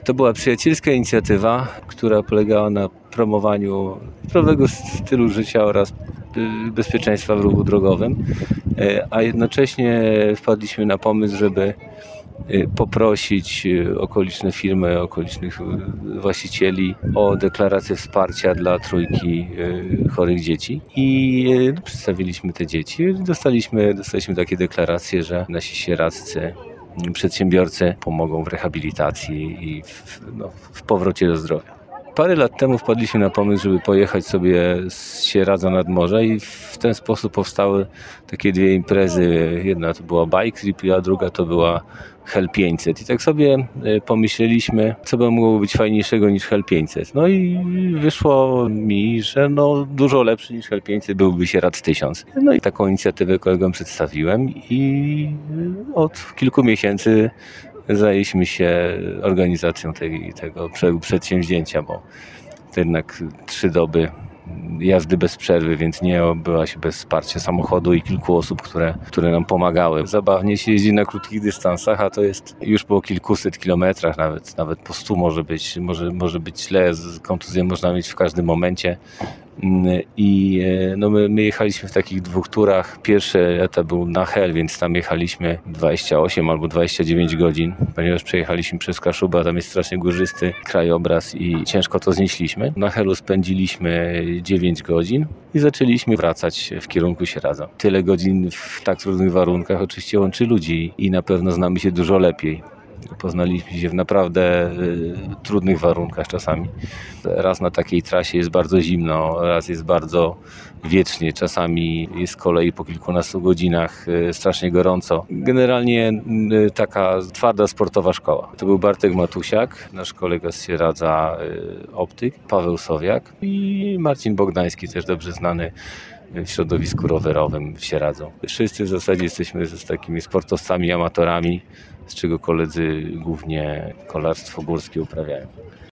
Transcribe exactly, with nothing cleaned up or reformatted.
To była przyjacielska inicjatywa, która polegała na promowaniu zdrowego stylu życia oraz bezpieczeństwa w ruchu drogowym, a jednocześnie wpadliśmy na pomysł, żeby poprosić okoliczne firmy, okolicznych właścicieli o deklarację wsparcia dla trójki chorych dzieci i przedstawiliśmy te dzieci. Dostaliśmy, dostaliśmy takie deklaracje, że nasi sieradzcy przedsiębiorcy pomogą w rehabilitacji i w, no, w powrocie do zdrowia. Parę lat temu wpadliśmy na pomysł, żeby pojechać sobie z Sieradza nad morze i w ten sposób powstały takie dwie imprezy. Jedna to była Bike Trip, a druga to była Hell pięćset. I tak sobie pomyśleliśmy, co by mogło być fajniejszego niż Hell pięćset. No i wyszło mi, że no dużo lepszy niż Hell pięćset byłby Sieradz tysiąc. No i taką inicjatywę kolegom przedstawiłem i od kilku miesięcy zajęliśmy się organizacją tej, tego przedsięwzięcia, bo to jednak trzy doby jazdy bez przerwy, więc nie obyła się bez wsparcia samochodu i kilku osób, które, które nam pomagały. Zabawnie się jeździ na krótkich dystansach, a to jest już po kilkuset kilometrach, nawet, nawet po stu może być, może, może być źle, kontuzję można mieć w każdym momencie. I no my, my jechaliśmy w takich dwóch turach. Pierwszy etap był na Hel, więc tam jechaliśmy dwadzieścia osiem albo dwadzieścia dziewięć godzin, ponieważ przejechaliśmy przez Kaszubę, a tam jest strasznie górzysty krajobraz i ciężko to znieśliśmy. Na Helu spędziliśmy dziewięć godzin i zaczęliśmy wracać w kierunku Sieradza. Tyle godzin w tak trudnych warunkach oczywiście łączy ludzi i na pewno znamy się dużo lepiej. Poznaliśmy się w naprawdę y, trudnych warunkach czasami. Raz na takiej trasie jest bardzo zimno, raz jest bardzo wiecznie, czasami jest z kolei po kilkunastu godzinach y, strasznie gorąco. Generalnie y, taka twarda sportowa szkoła. To był Bartek Matusiak, nasz kolega z Sieradza, y, optyk, Paweł Sowiak i Marcin Bogdański, też dobrze znany w środowisku rowerowym w Sieradzu. Wszyscy w zasadzie jesteśmy z takimi sportowcami, amatorami, z czego koledzy głównie kolarstwo górskie uprawiają.